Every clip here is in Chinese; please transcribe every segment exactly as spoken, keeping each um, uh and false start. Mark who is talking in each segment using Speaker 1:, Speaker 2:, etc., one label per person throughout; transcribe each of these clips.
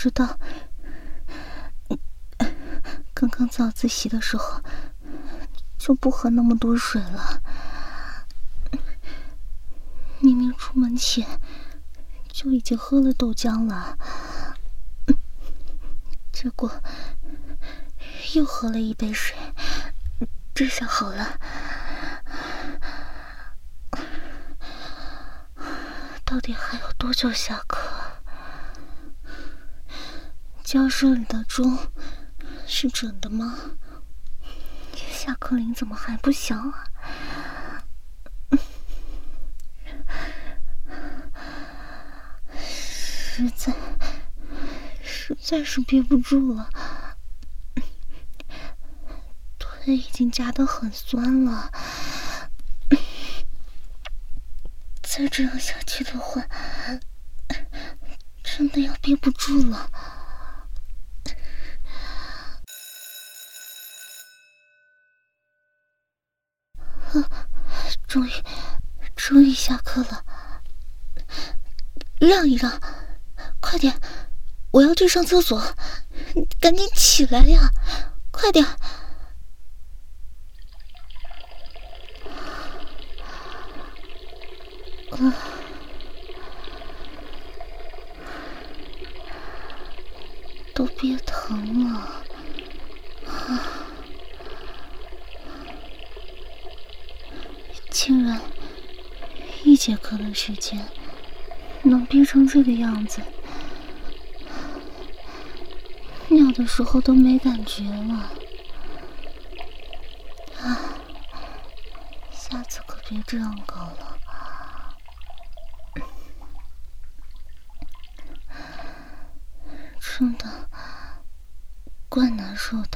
Speaker 1: 知道刚刚早自习的时候就不喝那么多水了，明明出门前就已经喝了豆浆了，结果又喝了一杯水，这下好了。到底还有多久下课？教室里的钟是准的吗？下课铃怎么还不响啊？实在实在是憋不住了，腿已经夹得很酸了，再这样下去的话，真的要憋不住了。啊，终于终于下课了，让一让，快点，我要去上厕所，赶紧起来呀，快点。啊，都憋疼了啊！竟然一节课的时间能憋成这个样子，尿的时候都没感觉了啊！下次可别这样搞了。真的怪难受的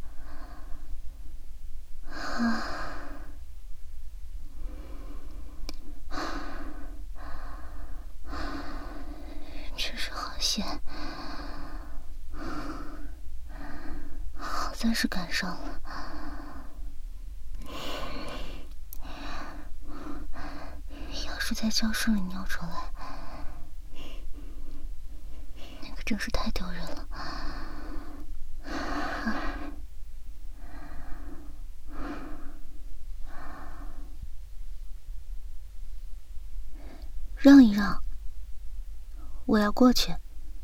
Speaker 1: 啊！真是好险，好在是赶上了。要是在教室里尿出来，那可真是太丢人了。让一让，我要过去。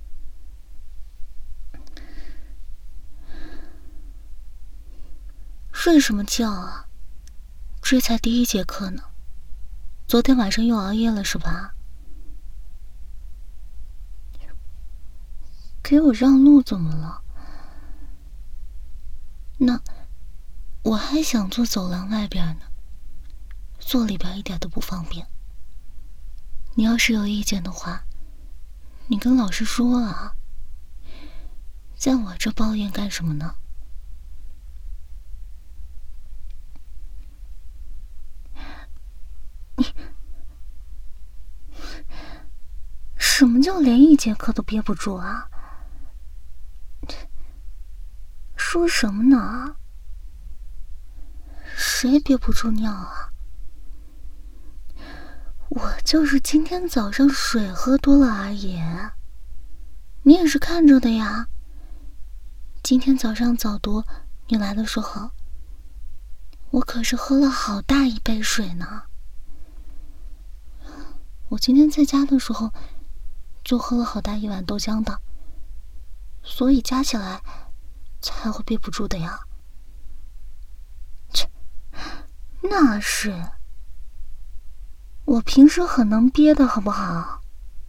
Speaker 1: 睡什么觉啊？这才第一节课呢，昨天晚上又熬夜了是吧？给我让路怎么了？那我还想坐走廊外边呢，坐里边一点都不方便。你要是有意见的话，你跟老师说啊，在我这抱怨干什么呢？你什么叫连一节课都憋不住啊？说什么呢？谁憋不住尿啊？我就是今天早上水喝多了而已，你也是看着的呀。今天早上早读你来的时候，我可是喝了好大一杯水呢。我今天在家的时候就喝了好大一碗豆浆的，所以加起来才会憋不住的呀。切，那是我平时很能憋的好不好？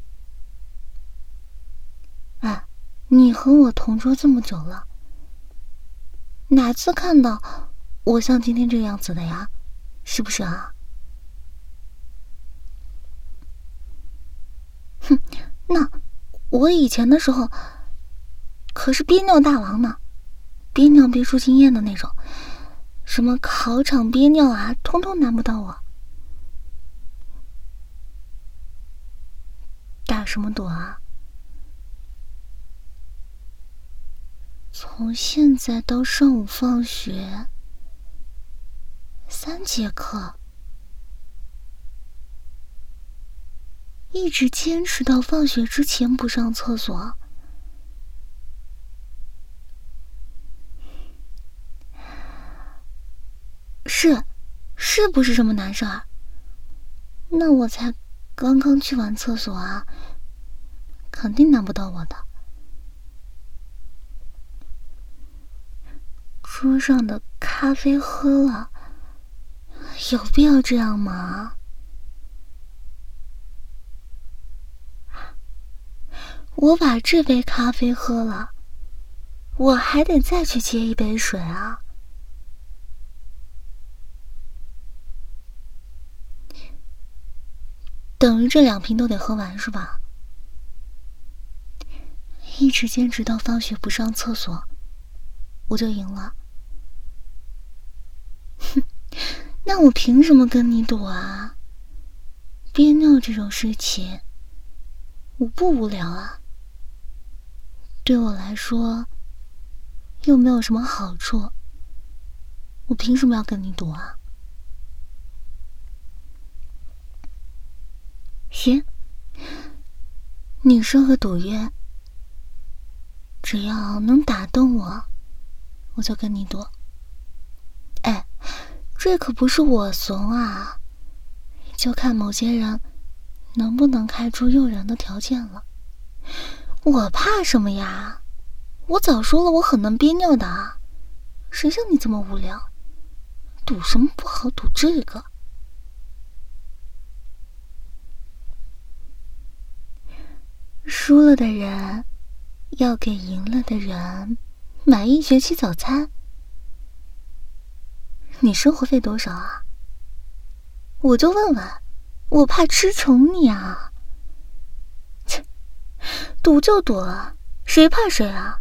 Speaker 1: 哎，你和我同桌这么久了，哪次看到我像今天这个样子的呀？是不是啊？哼，那我以前的时候可是憋尿大王呢，憋尿憋出经验的那种，什么考场憋尿啊，通通难不到我。打什么赌啊？从现在到上午放学，三节课，一直坚持到放学之前不上厕所， 是，是不是什么难事儿？那我才刚刚去完厕所啊，肯定难不到我的。桌上的咖啡喝了，有必要这样吗？我把这杯咖啡喝了，我还得再去接一杯水啊。等于这两瓶都得喝完是吧？一直坚持到放学不上厕所，我就赢了。哼，那我凭什么跟你赌啊？憋尿这种事情，我不无聊啊。对我来说，又没有什么好处，我凭什么要跟你赌啊？行，你说个赌约，只要能打动我，我就跟你赌。哎，这可不是我怂啊，就看某些人能不能开出诱人的条件了。我怕什么呀？我早说了我很能憋尿的啊，谁像你这么无聊？赌什么不好，赌这个。输了的人要给赢了的人买一学期早餐。你生活费多少啊？我就问问，我怕吃宠你啊。切，赌就赌了，谁怕谁啊？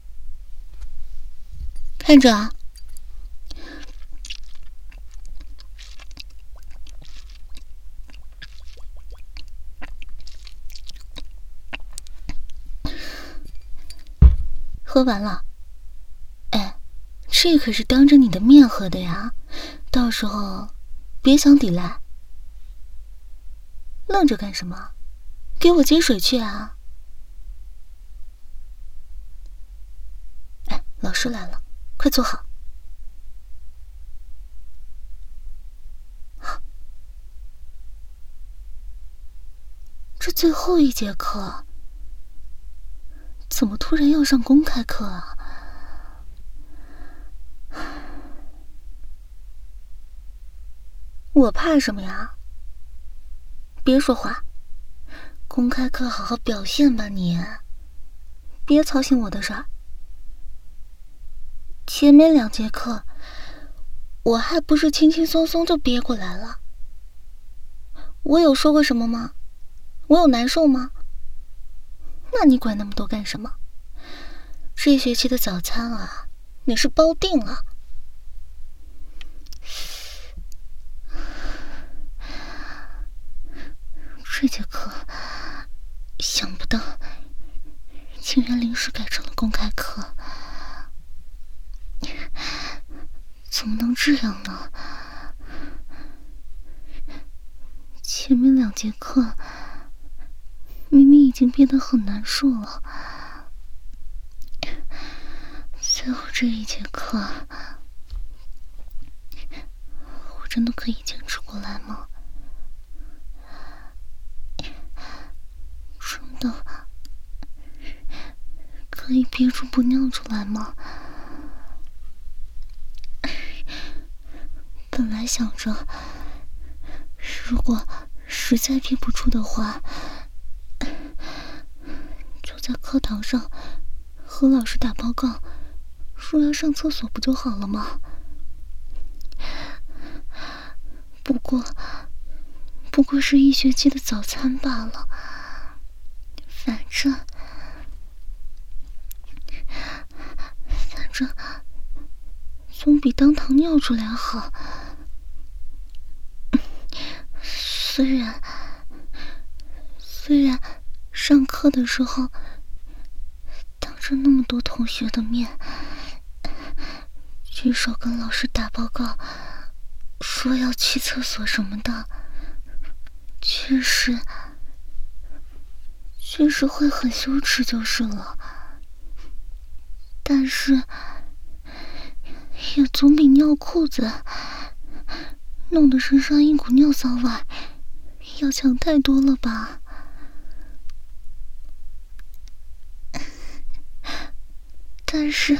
Speaker 1: 看着啊。喝完了。哎，这可是当着你的面喝的呀，到时候别想抵赖。愣着干什么？给我接水去啊！哎，老师来了，快坐好。这最后一节课，怎么突然要上公开课啊？我怕什么呀？别说话，公开课好好表现吧你，别操心我的事儿。前面两节课，我还不是轻轻松松就憋过来了。我有说过什么吗？我有难受吗？那你管那么多干什么？这学期的早餐啊，你是包定了。这节课想不到竟然临时改成了公开课，怎么能这样呢？前面两节课明明已经变得很难受了，最后这一节课我真的可以坚持过来吗？真的可以憋住不尿出来吗？本来想着如果实在憋不住的话，就在课堂上和老师打报告，说要上厕所不就好了吗？不过不过是一学期的早餐罢了，反正反正总比当堂尿出来好。虽然虽然上课的时候当着那么多同学的面举手跟老师打报告说要去厕所什么的，确实确实会很羞耻就是了，但是也总比尿裤子弄得身上一股尿骚味，要强太多了吧？但是，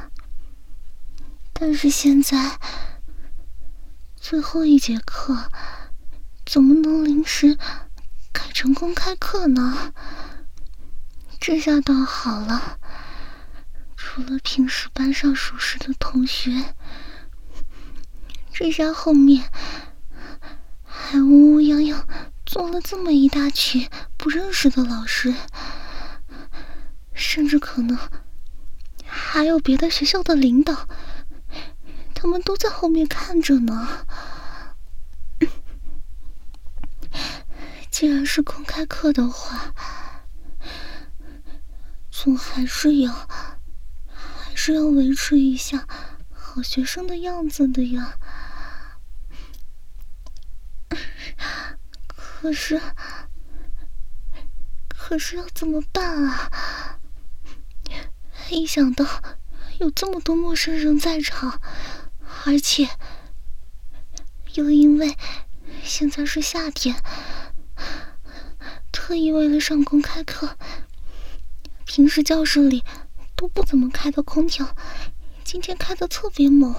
Speaker 1: 但是现在最后一节课，怎么能临时改成公开课呢？这下倒好了，除了平时班上熟识的同学，这下后面还乌乌泱泱坐了这么一大群不认识的老师，甚至可能还有别的学校的领导，他们都在后面看着呢。既然是公开课的话，总还是要还是要维持一下好学生的样子的呀。可是可是要怎么办啊？一想到有这么多陌生人在场，而且又因为现在是夏天，特意为了上公开课，平时教室里都不怎么开的空调，今天开的特别猛，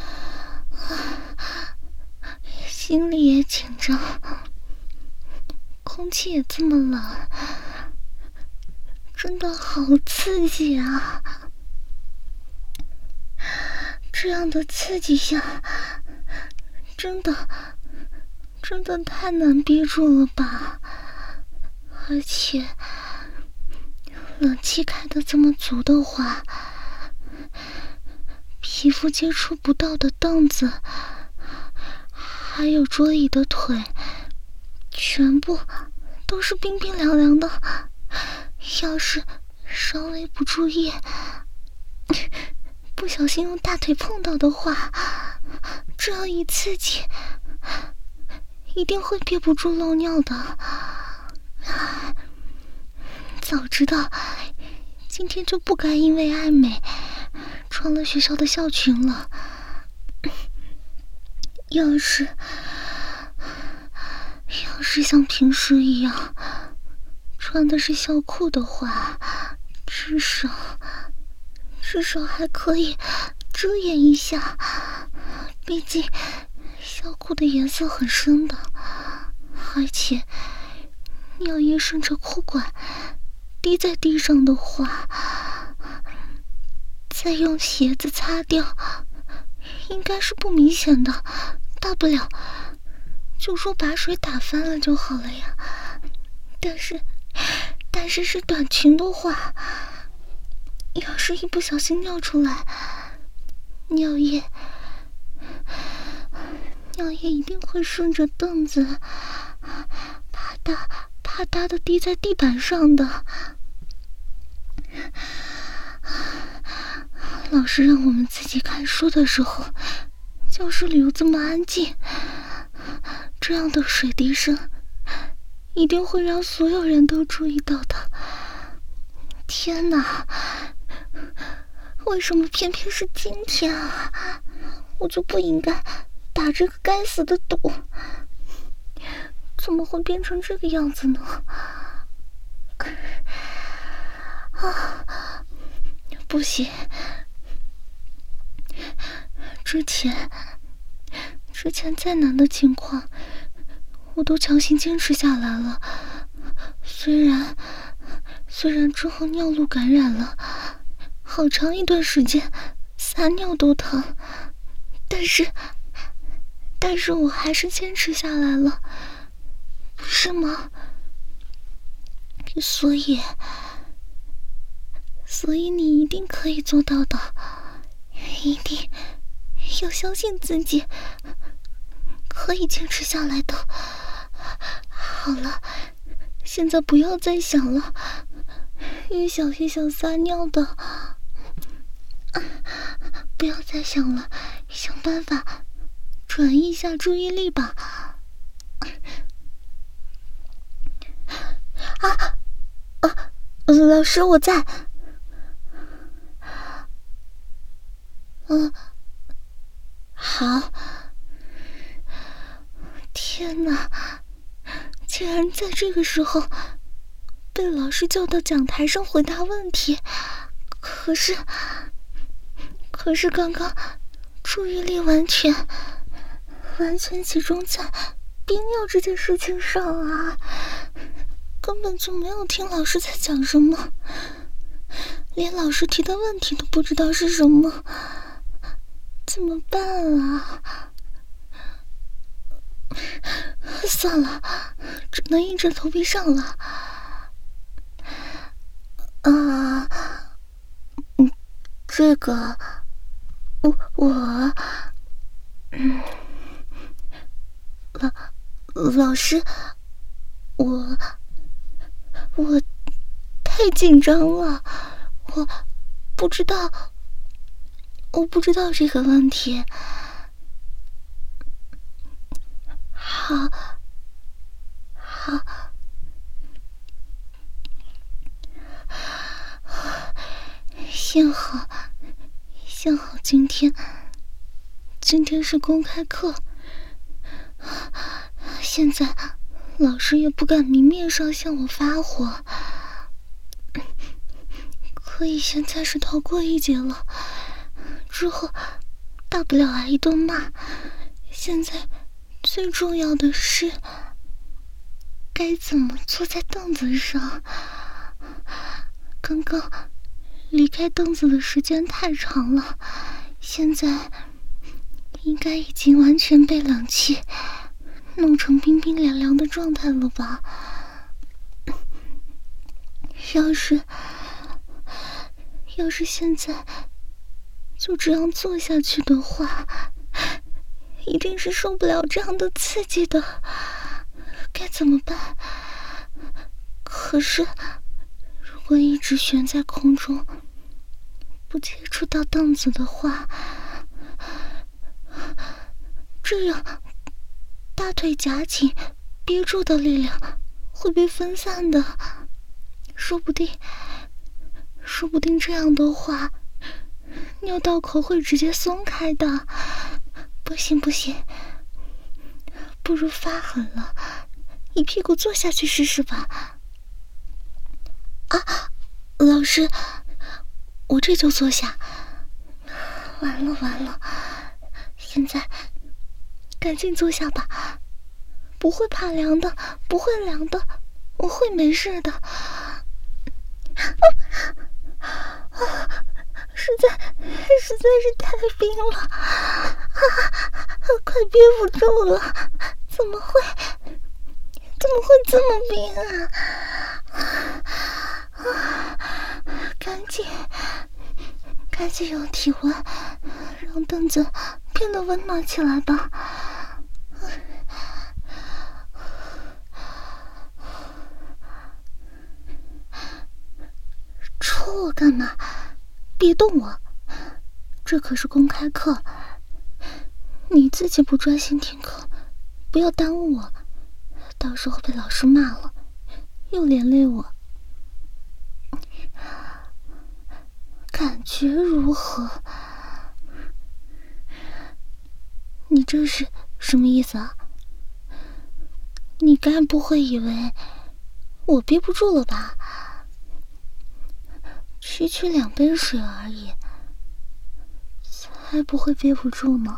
Speaker 1: 心里也紧张，空气也这么冷，真的好刺激啊！这样的刺激下，真的真的太难憋住了吧？而且冷气开得这么足的话，皮肤接触不到的凳子还有桌椅的腿全部都是冰冰凉凉的，要是稍微不注意，不小心用大腿碰到的话，这样一刺激一定会憋不住漏尿的。早知道今天就不该因为爱美穿了学校的校裙了，要是要是像平时一样穿的是校裤的话，至少至少还可以遮掩一下，毕竟校裤的颜色很深的，而且尿液顺着裤管滴在地上的话，再用鞋子擦掉应该是不明显的，大不了就说把水打翻了就好了呀。但是但是是短裙的话，要是一不小心尿出来，尿液尿液一定会顺着凳子啪嗒啪嗒的滴在地板上的。老师让我们自己看书的时候，教室里又这么安静，这样的水滴声一定会让所有人都注意到的。天哪，为什么偏偏是今天啊？我就不应该打这个该死的赌，怎么会变成这个样子呢？啊，不行，之前之前再难的情况我都强行坚持下来了，虽然虽然之后尿路感染了，好长一段时间撒尿都疼，但是但是我还是坚持下来了，不是吗？所以所以你一定可以做到的，一定要相信自己可以坚持下来的。好了，现在不要再想了，越想越想撒尿的，不要再想了，想办法转移一下注意力吧。啊啊，老师我在。嗯，好。 居然在这个时候被老师叫到讲台上回答问题，可是可是刚刚注意力完全完全集中在憋尿这件事情上啊，根本就没有听老师在讲什么，连老师提的问题都不知道是什么，怎么办啊？算了，只能硬着头皮上了。啊，嗯，这个，我我，嗯，老老师，我我太紧张了，我不知道，我不知道这个问题。好，好，幸好，幸好今天，今天是公开课，现在老师也不敢明面上向我发火，可以现在是逃过一劫了，之后大不了挨一顿骂，现在最重要的是该怎么坐在凳子上。刚刚离开凳子的时间太长了，现在应该已经完全被冷气弄成冰冰凉凉的状态了吧。要是要是现在就这样坐下去的话，一定是受不了这样的刺激的，该怎么办？可是如果一直悬在空中不接触到凳子的话，这样大腿夹紧憋住的力量会被分散的，说不定说不定这样的话尿道口会直接松开的。不行不行，不如发狠了，一屁股坐下去试试吧。啊，老师，我这就坐下。完了完了，现在赶紧坐下吧，不会怕凉的，不会凉的，我会没事的。啊啊，实在实在是太冰了，啊，快憋不住了，怎么会怎么会这么冰啊？啊，赶紧赶紧用体温让凳子变得温暖起来吧。戳我干嘛？别动我，这可是公开课，你自己不专心听课，不要耽误我，到时候被老师骂了又连累我。感觉如何？你这是什么意思啊？你该不会以为我憋不住了吧？区区两杯水而已，才不会憋不住呢。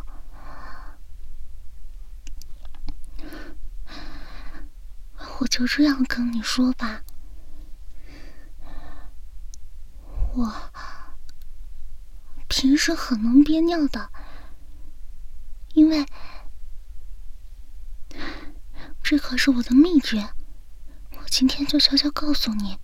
Speaker 1: 我就这样跟你说吧，我平时很能憋尿的，因为这可是我的秘诀，我今天就悄悄告诉你。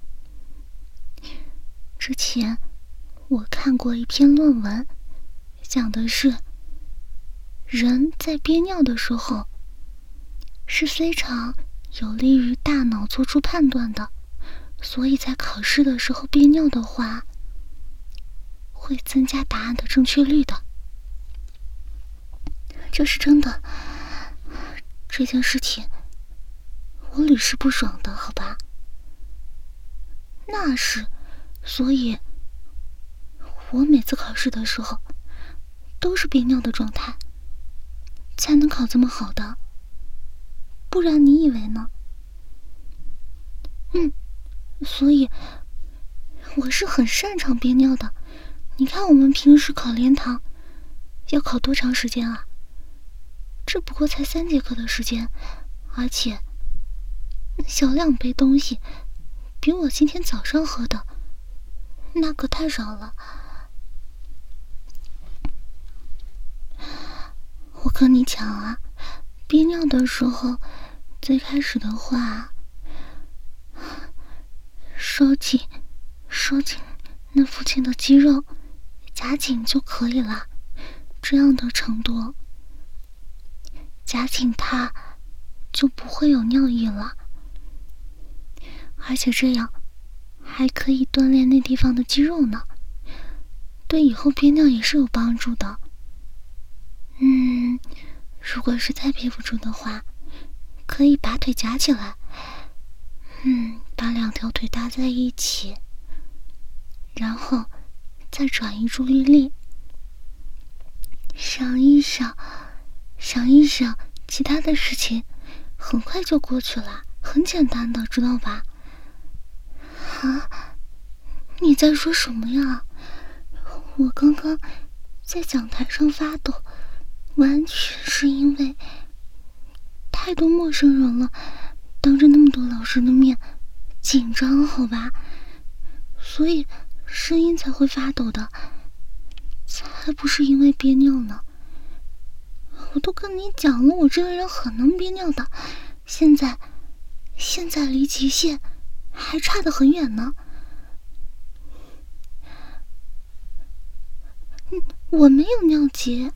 Speaker 1: 之前我看过一篇论文，讲的是人在憋尿的时候是非常有利于大脑做出判断的，所以在考试的时候憋尿的话会增加答案的正确率的。这是真的，这件事情我屡试不爽的，好吧？那是，所以我每次考试的时候都是憋尿的状态，才能考这么好的。不然你以为呢？ 所以我是很擅长憋尿的。你看我们平时考连堂要考多长时间啊？这不过才三节课的时间，而且小两杯东西比我今天早上喝的那可太少了。我跟你讲啊，憋尿的时候最开始的话，收紧收紧那附近的肌肉，夹紧就可以了。这样的程度，夹紧它就不会有尿意了。而且这样还可以锻炼那地方的肌肉呢，对以后憋尿也是有帮助的。嗯，如果实在憋不住的话，可以把腿夹起来，嗯，把两条腿搭在一起，然后再转移注意力，想一想，想一想其他的事情，很快就过去了，很简单的，知道吧？啊，你在说什么呀？我刚刚在讲台上发抖，完全是因为太多陌生人了，当着那么多老师的面紧张，好吧，所以声音才会发抖的，才不是因为憋尿呢。我都跟你讲了，我这个人很能憋尿的，现在现在离极限还差得很远呢。嗯，我没有尿急，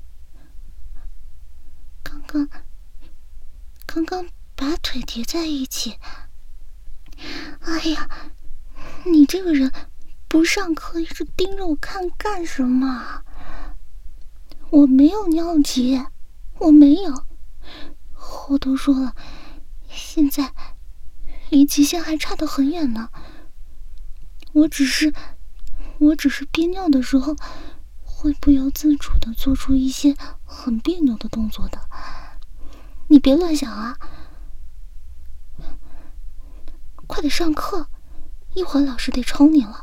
Speaker 1: 刚刚刚刚把腿叠在一起。哎呀，你这个人不上课一直盯着我看干什么？我没有尿急，我没有。我都说了，现在离极限还差得很远呢。我只是我只是憋尿的时候会不由自主地做出一些很别扭的动作的，你别乱想啊。快点上课，一会儿老师得抽你了。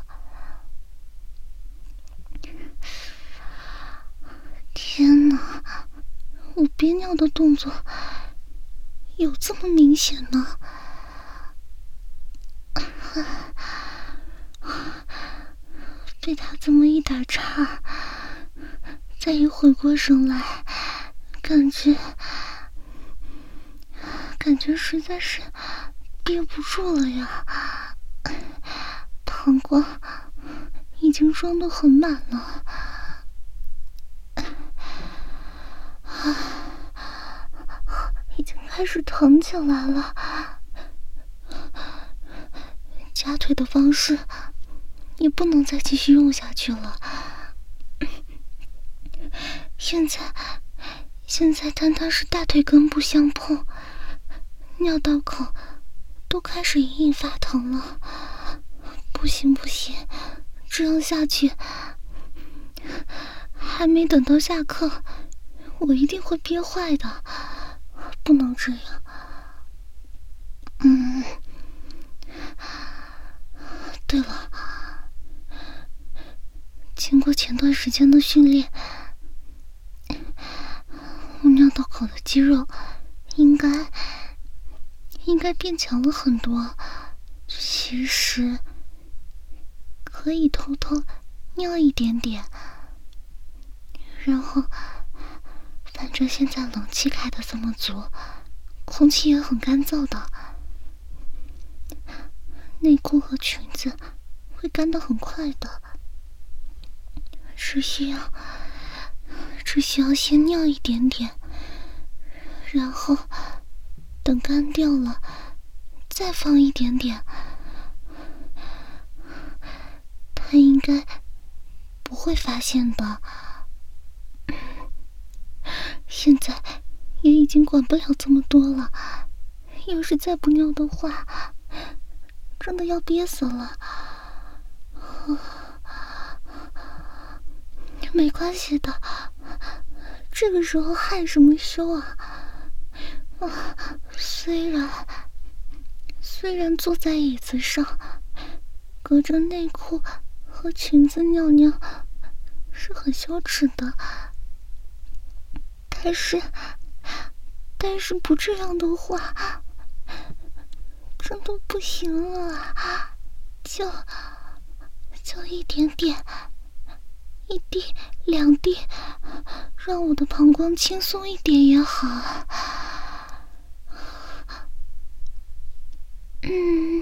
Speaker 1: 天哪，我憋尿的动作有这么明显呢？被他这么一打岔，再一回过神来，感觉感觉实在是憋不住了呀，膀胱已经装得很满了，已经开始疼起来了。夹腿的方式也不能再继续用下去了。现在现在单单是大腿根部相碰，尿道口都开始隐隐发疼了。不行不行，这样下去还没等到下课，我一定会憋坏的，不能这样。嗯，对了，经过前段时间的训练，我尿道口的肌肉应该应该变强了很多。其实可以偷偷尿一点点，然后反正现在冷气开得这么足，空气也很干燥的，内裤和裙子会干得很快的，只需要只需要先尿一点点，然后等干掉了再放一点点，他应该不会发现的。现在也已经管不了这么多了，要是再不尿的话，真的要憋死了。没关系的，这个时候害什么羞啊？啊，虽然虽然坐在椅子上隔着内裤和裙子尿尿是很羞耻的，但是但是不这样的话真的不行了，就就一点点，一滴两滴，让我的膀胱轻松一点也好。嗯，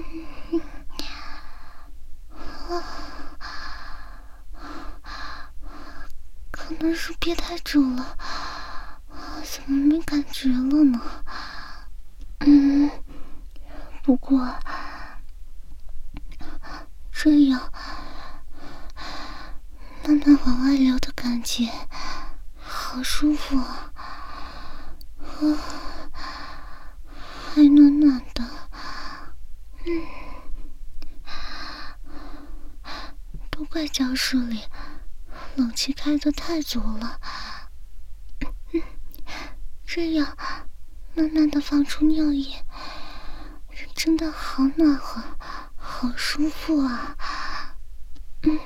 Speaker 1: 可能是憋太久了，怎么没感觉了呢？嗯，不过这样慢慢往外流的感觉好舒服啊，啊，还暖暖的。嗯，都怪教室里冷气开得太足了，嗯，这样慢慢的放出尿液，真的好暖和，好舒服啊。嗯，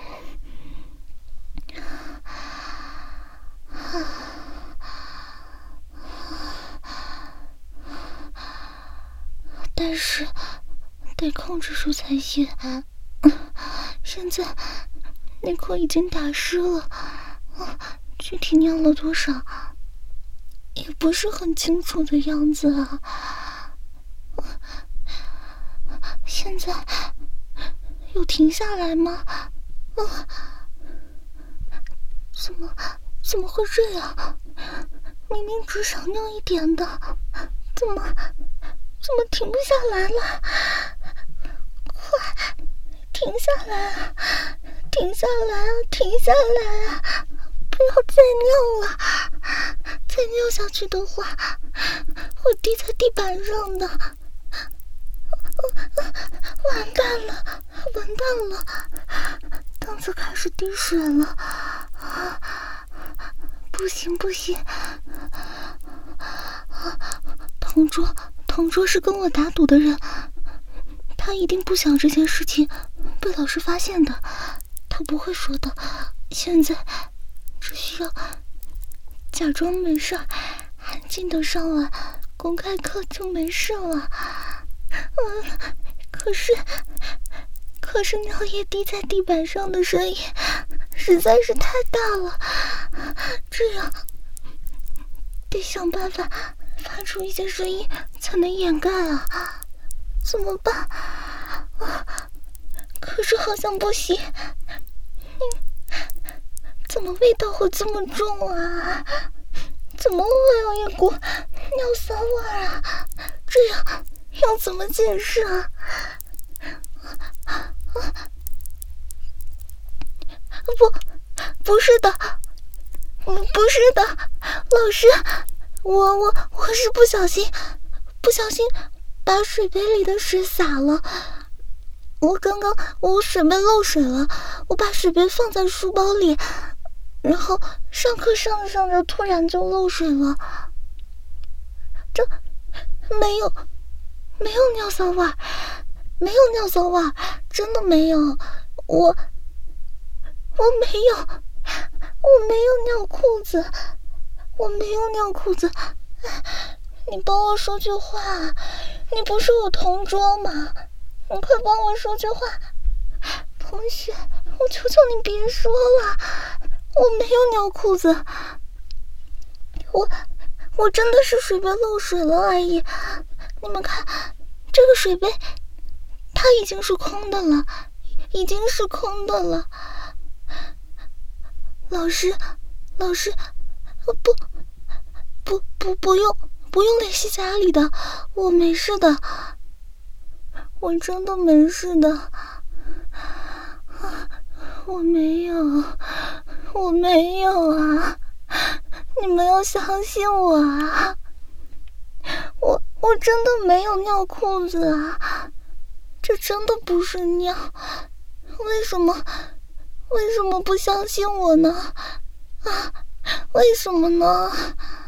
Speaker 1: 但是得控制住才行。现在内裤已经打湿了，具体尿了多少也不是很清楚的样子啊。现在有停下来吗？啊，怎么怎么会这样？明明只少尿一点的，怎么怎么停不下来了？快停下来啊！停下来啊！停下来啊！不要再尿了，再尿下去的话会滴在地板上的。完蛋了，完蛋了，凳子开始滴水了，不行不行，同桌同桌是跟我打赌的人，他一定不想这件事情被老师发现的，他不会说的。现在只需要假装没事，安静的上完公开课就没事了。嗯，可是可是尿液滴在地板上的声音实在是太大了，这样得想办法发出一些声音才能掩盖啊，怎么办啊？可是好像不行，嗯，怎么味道会这么重啊？怎么会有一股尿骚味啊？这样要怎么解释啊？不，不是的，不是的，老师，我我我是不小心，不小心把水杯里的水洒了。我刚刚我水杯漏水了，我把水杯放在书包里，然后上课上着上着突然就漏水了。这没有没有尿骚味，没有尿骚味，真的没有。我我没有我没有尿裤子，我没有尿裤子。你帮我说句话，你不是我同桌吗？你快帮我说句话，同学，我求求你别说了，我没有尿裤子，我我真的是水杯漏水了而已。你们看，这个水杯它已经是空的了，已经是空的了。老师，老师，不不不不用不用联系家里的，我没事的，我真的没事的，我没有，我没有啊！你们要相信我啊！我我真的没有尿裤子啊！这真的不是尿，为什么为什么不相信我呢？啊，为什么呢？